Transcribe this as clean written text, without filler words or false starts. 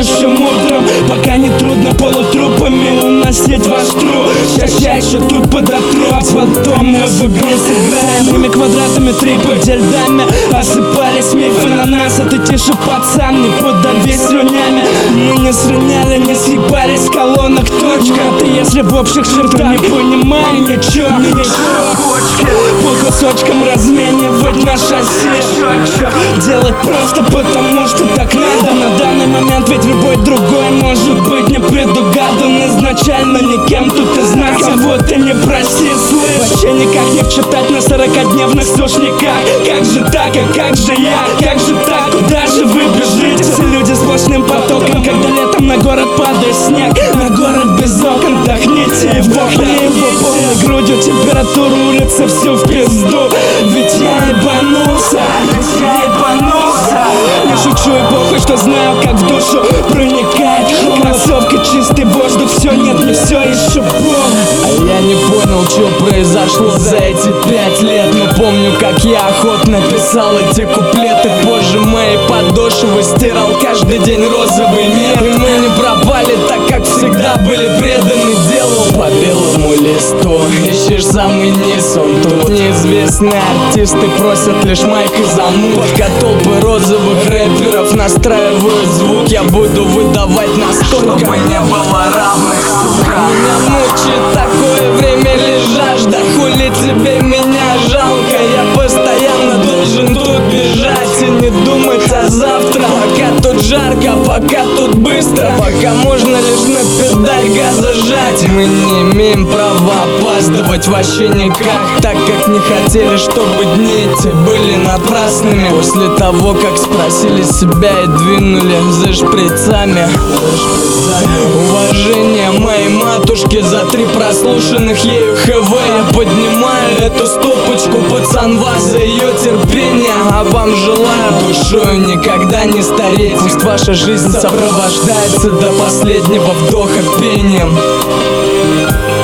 будущем утром. Пока не трудно полутрупами уносить ваш труп. Чаще тут подотру, а потом мы в игре сыграем. Моими квадратами триподи льдами осыпались мифы на нас, а ты тише, пацан, не подавись слюнями. Мы не сравняли, не съебались с колонок, точка. Ты если в общих чертах не понимаю ничего, по кусочкам разменивать на шоссе, делать просто потому, что так надо на данный момент. Ведь любой другой может быть не предугадан изначально никем. Тут и знать кого ты не проси, слышь. Вообще никак не вчитать на 40-дневных сушниках. Как же так, а как же я, как же так, куда же вы бежите? Все люди сплошным потоком, когда летом на город падает снег, на город без окон, вдохните и вдохни его полной грудью. Температуру улицы всю в пизду. Ведь я ебанулся, не шучу и похуй, что знаю, как в душу проникает кроссовка, чистый воздух, все нет, не все еще плохо. А я не понял, что произошло за эти 5 лет. Но помню, как я охотно писал эти куплеты. Позже мои подошвы стирал каждый день розовый мир. И мы не пропали, так как всегда были преданы делу. По белому листу ищешь самый низ, он тут. Неизвестные артисты просят лишь майк и замут. Пока толпы розовых рэперов настраивают звук, я буду выдавать настолько, чтобы не было равных, сука. Меня мучает такое время лишь жажда. Хули тебе меня жалко? Я постоянно должен тут бежать и не думать о завтра. Пока тут жарко, пока тут быстро, пока можно лишь на педаль газа жать. Мы не имеем права опаздывать вообще никак, так как не хотели, чтобы дни эти были напрасными. После того, как спросили себя и двинули за шприцами. Уважение моей матушке за 3 прослушанных ею ХВ. Я поднимаю эту стопочку, пацан, вас за ее терпение. А вам желаю душою никогда не стареть. Пусть ваша жизнь сопровождается до последнего вдоха пением.